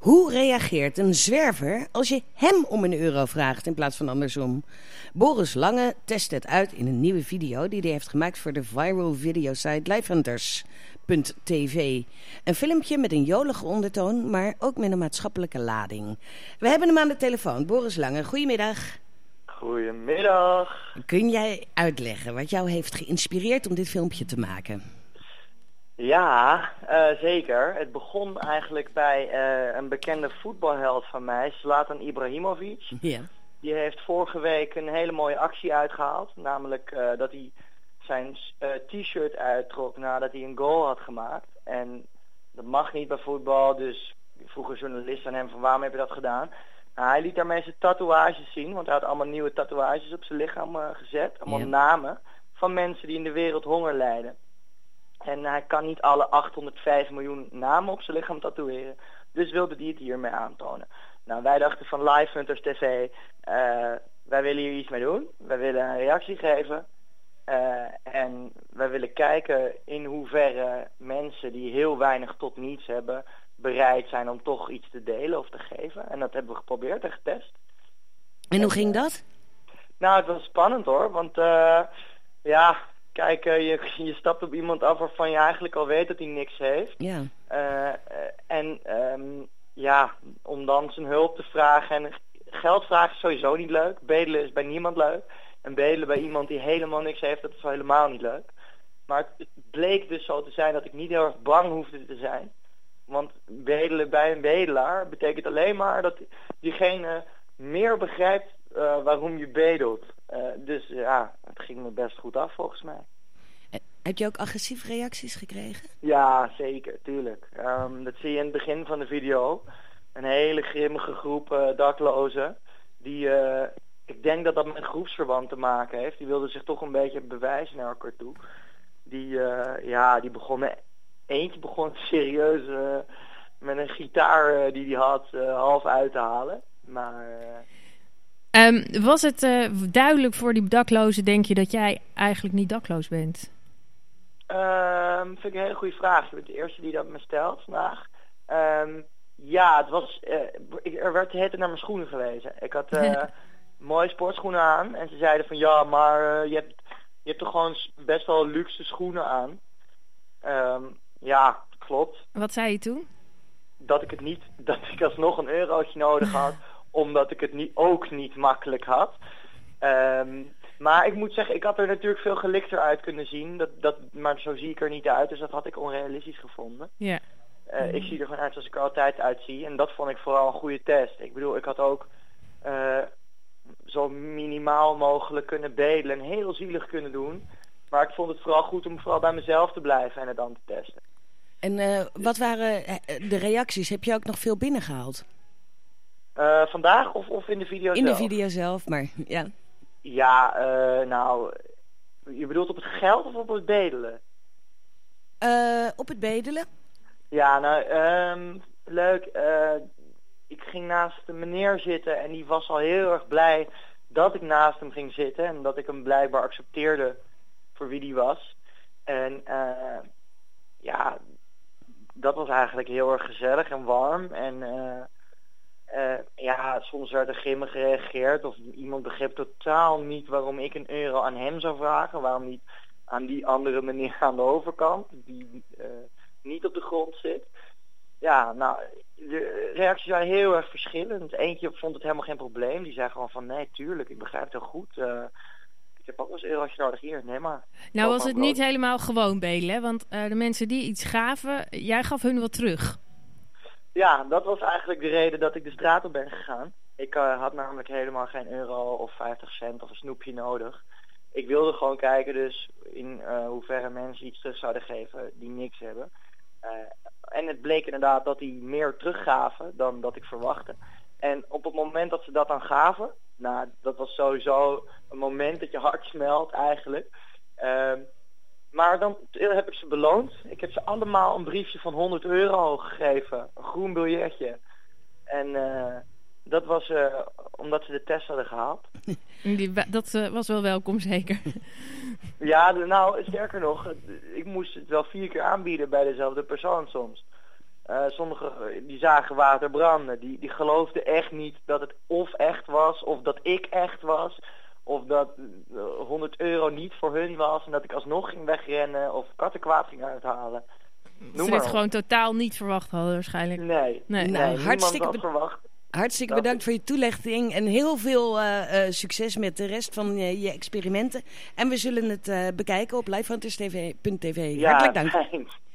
Hoe reageert een zwerver als je hem om €1 vraagt in plaats van andersom? Boris Lange test het uit in een nieuwe video die hij heeft gemaakt voor de viral videosite Lifehunters.tv. Een filmpje met een jolige ondertoon, maar ook met een maatschappelijke lading. We hebben hem aan de telefoon. Boris Lange, goedemiddag. Goedemiddag. Kun jij uitleggen wat jou heeft geïnspireerd om dit filmpje te maken? Ja, zeker. Het begon eigenlijk bij een bekende voetbalheld van mij, Zlatan Ibrahimovic. Ja. Die heeft vorige week een hele mooie actie uitgehaald. Namelijk dat hij zijn t-shirt uittrok nadat hij een goal had gemaakt. En dat mag niet bij voetbal, dus vroeg een journalist aan hem van waarom heb je dat gedaan? Nou, hij liet daarmee zijn tatoeages zien, want hij had allemaal nieuwe tatoeages op zijn lichaam gezet. Allemaal namen van mensen die in de wereld honger lijden. En hij kan niet alle 805 miljoen namen op zijn lichaam tatoeëren. Dus wilde hij het hiermee aantonen. Nou, wij dachten van Lifehunters TV, wij willen hier iets mee doen. Wij willen een reactie geven. En wij willen kijken in hoeverre mensen die heel weinig tot niets hebben, bereid zijn om toch iets te delen of te geven. En dat hebben we geprobeerd en getest. En hoe ging dat? Nou, het was spannend hoor, want kijk, je stapt op iemand af waarvan je eigenlijk al weet dat hij niks heeft. Ja. Om dan zijn hulp te vragen. En geld vragen is sowieso niet leuk. Bedelen is bij niemand leuk. En bedelen bij iemand die helemaal niks heeft, dat is helemaal niet leuk. Maar het bleek dus zo te zijn dat ik niet heel erg bang hoefde te zijn. Want bedelen bij een bedelaar betekent alleen maar dat diegene meer begrijpt waarom je bedelt. Dus ja, het ging me best goed af volgens mij. Heb je ook agressieve reacties gekregen? Ja, zeker, tuurlijk. Dat zie je in het begin van de video. Een hele grimmige groep daklozen. Die, ik denk dat dat met groepsverband te maken heeft. Die wilden zich toch een beetje bewijzen naar elkaar toe. Die begonnen... Eentje begon serieus met een gitaar die hij had half uit te halen. Maar... was het duidelijk voor die daklozen, denk je, dat jij eigenlijk niet dakloos bent? Vind ik een hele goede vraag. Je bent de eerste die dat me stelt vandaag. Het was... er werd de hele tijd naar mijn schoenen gewezen. Ik had mooie sportschoenen aan. En ze zeiden van ja, maar je hebt toch gewoon best wel luxe schoenen aan. Ja, klopt. Wat zei je toen? Dat ik alsnog €1 nodig had, omdat ik het ook niet makkelijk had. Maar ik moet zeggen, ik had er natuurlijk veel gelikter uit kunnen zien. Maar zo zie ik er niet uit, dus dat had ik onrealistisch gevonden. Ja. Ik zie er gewoon uit zoals ik er altijd uitzie. En dat vond ik vooral een goede test. Ik bedoel, ik had ook zo minimaal mogelijk kunnen bedelen en heel zielig kunnen doen. Maar ik vond het vooral goed om vooral bij mezelf te blijven en het dan te testen. En wat waren de reacties? Heb je ook nog veel binnengehaald? Vandaag of in de video zelf? In de video zelf, maar ja. Ja, je bedoelt op het geld of op het bedelen? Op het bedelen. Ja, leuk. Ik ging naast een meneer zitten en die was al heel erg blij dat ik naast hem ging zitten. En dat ik hem blijkbaar accepteerde voor wie die was. En dat was eigenlijk heel erg gezellig en warm. En soms werd er grimmig gereageerd. Of iemand begreep totaal niet waarom ik €1 aan hem zou vragen. Waarom niet aan die andere meneer aan de overkant. Die niet op de grond zit. Ja, nou, de reacties waren heel erg verschillend. Eentje vond het helemaal geen probleem. Die zei gewoon van nee, tuurlijk, ik begrijp het heel goed. Ik heb ook wel eens €1 nodig hier, neem maar. Nou was het niet helemaal gewoon bedelen, want de mensen die iets gaven, jij gaf hun wat terug. Ja, dat was eigenlijk de reden dat ik de straat op ben gegaan. Ik had namelijk helemaal geen euro of 50 cent of een snoepje nodig. Ik wilde gewoon kijken dus in hoeverre mensen iets terug zouden geven die niks hebben. En het bleek inderdaad dat die meer teruggaven dan dat ik verwachtte. En op het moment dat ze dat dan gaven, nou, dat was sowieso een moment dat je hart smelt eigenlijk. Maar dan heb ik ze beloond. Ik heb ze allemaal een briefje van €100 gegeven. Een groen biljetje. En dat was omdat ze de test hadden gehaald. Dat was wel welkom, zeker. Ja, nou, sterker nog, ik moest het wel 4 keer aanbieden bij dezelfde persoon soms. Sommigen die zagen water branden. Die geloofden echt niet dat het of echt was, of dat ik echt was. Of dat €100 niet voor hun was en dat ik alsnog ging wegrennen of kattenkwaad ging uithalen. Ze dit gewoon totaal niet verwacht hadden waarschijnlijk. Nee, Nou, hartstikke verwacht. Hartstikke bedankt voor je toelichting en heel veel succes met de rest van je experimenten. En we zullen het bekijken op livehunters.tv. Ja, Hartelijk dank. thanks.